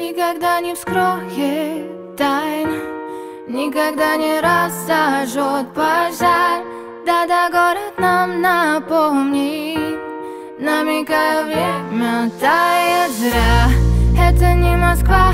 Никогда не вскроет тайн, никогда не разожжет пожар. Да-да, город нам напомнит, намекая, время тает зря. Это не Москва,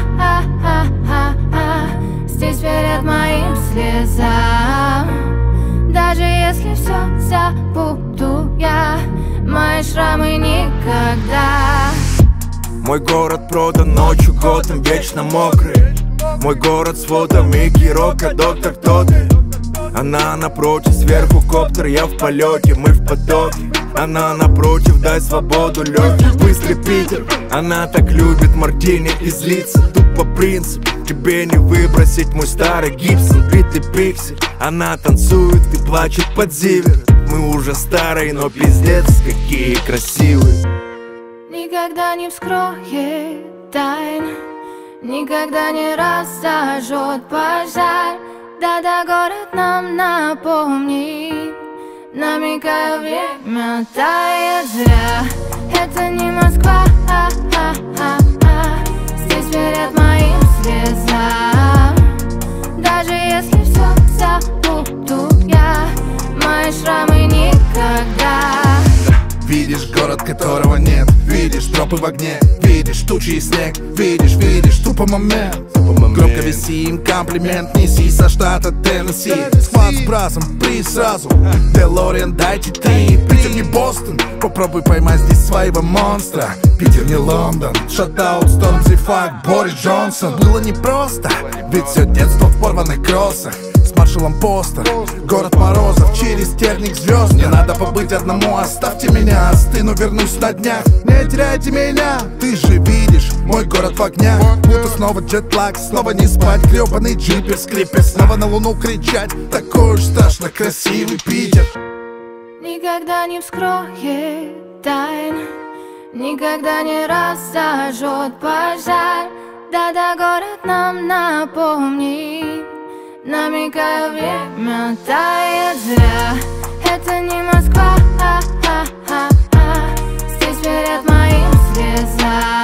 здесь верят моим слезам. Даже если все забуду я, мои шрамы никогда. Мой город продан ночью, Готэм вечно мокрый. Мой город с фото Микки Рока, доктор кто ты? Она напротив, сверху коптер, я в полете, мы в потоке. Она напротив, дай свободу легких, быстрый Питер. Она так любит мартини и злится, тупо принцип. Тебе не выбросить мой старый Гибсон, битый пиксель. Она танцует и плачет под зивер. Мы уже старые, но пиздец, какие красивые. Никогда не вскроет тайн, никогда не разожжет пожар. Да-да, город нам напомнит, намекая, время тает зря. Это не Москва, здесь верят моим слезам. Даже если все забуду я, мои шрамы никогда. Видишь город, которого нет, видишь тропы в огне, видишь тучи и снег, видишь тупо момент. Громко висим, комплимент неси со штата Теннесси. Склад с бразом, приз сразу, Делориан дайте 3. Питер не Бостон, попробуй поймать здесь своего монстра. Питер не Лондон, шатаут, Стормзи, фак, Борис Джонсон. Было непросто, ведь все детство в порванных кроссах. С маршалом Постер, город морозов, через терник звезд. Мне надо побыть одному, оставьте меня, остыну, вернусь на днях. Не теряйте меня, ты же видишь, мой город в огнях. Будто снова джетлаг, снова не спать, гребаный джипер, скрипер. Снова на луну кричать, такой уж страшно красивый Питер. Никогда не вскроет тайн, никогда не разожжет пожар. Да-да, город нам напомнит, намекая, время тает зря. Это не Москва, здесь верят моим слезам.